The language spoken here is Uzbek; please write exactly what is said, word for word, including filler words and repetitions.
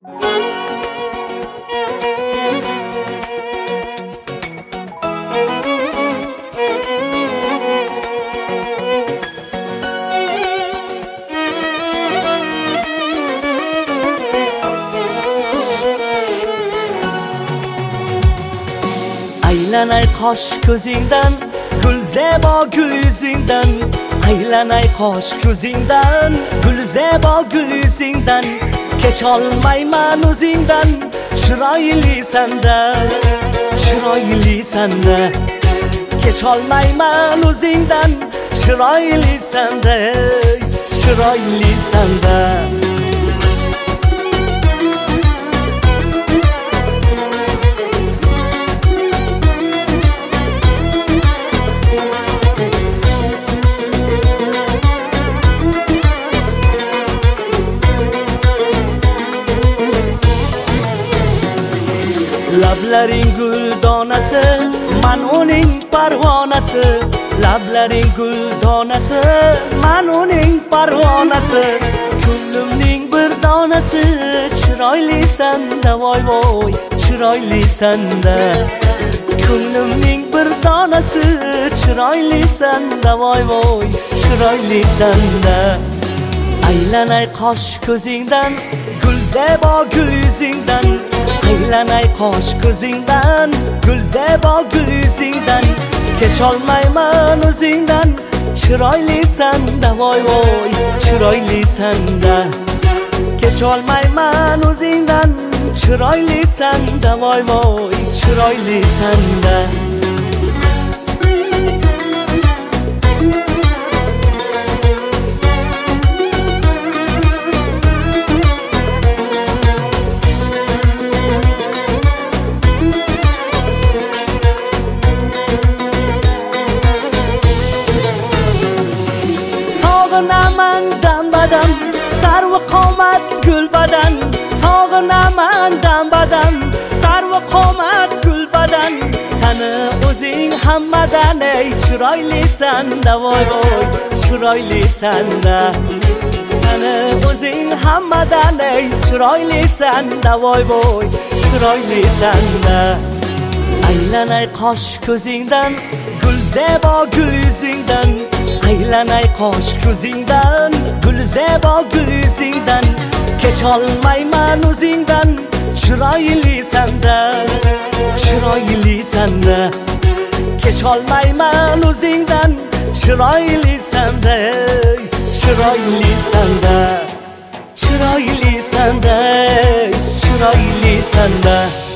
Aylanay qosh ko'zingdan, gulzebo gul yuzingdan. Aylanay qosh ko'zingdan, gulzebo gul yuzingdan. Kecholmayman o'zingdan, chiroylisan-da, chiroylisan-da. Kecholmayman o'zingdan, chiroylisan-da, chiroylisan-da. Lablaring gul donasi, man uning parvonasi. Lablaring gul donasi, man uning parvonasi. Ko'nglimning bir donasi, chiroylisan-da, voy voy, chiroylisan-da. Ko'nglimning bir donasi, chiroylisan-da, voy voy, chiroylisan-da. Aylanay qosh ko'zingdan, gulzebo gul yuzingdan. Aylanay qosh ko'zingdan, gulzebo gul yuzingdan. Kecholmayman o'zingdan, chiroylisan-da, voy voy, chiroylisan-da. Kecholmayman o'zingdan, chiroylisan-da, voy voy, chiroylisan-da. Sog'inaman dam-badam, sarvi qomat gul badan. Sog'inaman dam-badam, sarvi qomat gul badan. Sani o'zing hammadan ey chiroylisan-da, voy voy, chiroylisan-da. Sani o'zing hammadan ey chiroylisan-da, voy voy, chiroylisan-da. Aylanay qosh ko'zingdan, gulzebo gul yuzingdan. Aylanay qosh ko'zingdan, gulzebo gul yuzingdan. Kecholmayman o'zingdan, chiroylisan-da, chiroylisan-da. Kecholmayman o'zingdan, chiroylisan-da, chiroylisan-da. Chiroylisan-da, chiroylisan-da.